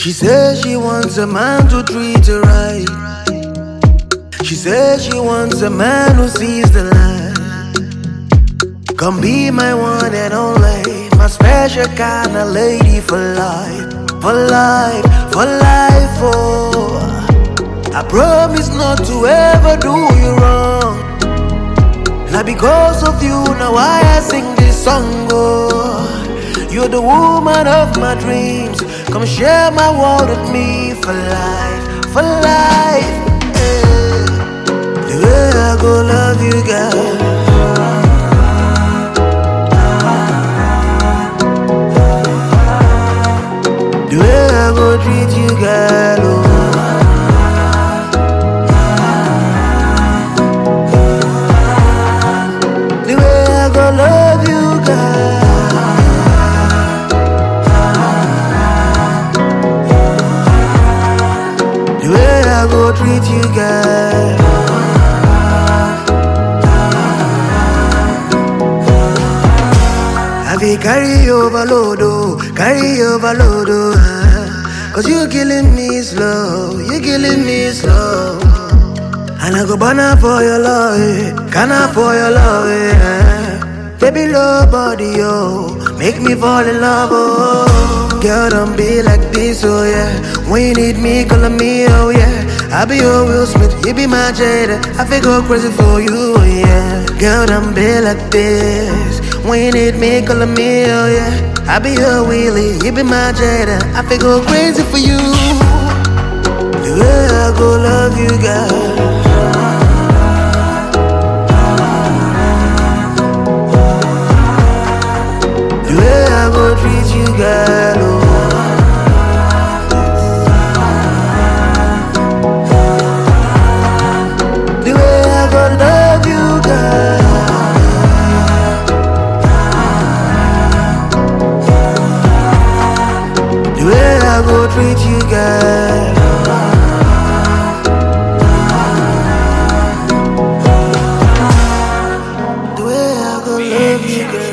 She says she wants a man to treat her right. She says she wants a man who sees the light. Come be my one and only, my special kind of lady for life. For life, for life, oh. I promise not to ever do you wrong. Now because of you, now I sing this song, oh. You're the woman of my dreams. Come share my world with me for life, for life. Yeah. The way I go love you, girl. The way I go treat you, girl. Oh. The way I go love you, girl. The way I go treat you, girl. I be carry overload, oh, carry overload, oh. Cause you killing me slow, you killing me slow. And I go banner for your love, canna for your love, Baby, love body, oh, make me fall in love, oh. Girl, don't be like this, oh yeah. When you need me, call me, oh yeah. I be your Will Smith, you be my Jada. I feel go crazy for you, oh yeah. Girl, don't be like this. When you need me, call me, oh yeah. I be your Willie, you be my Jada. I feel go crazy for you. The way I go love you, girl. The way I go treat you, girl, oh. The way I go love you, girl. The way I go treat you, girl. The way I go love you, girl.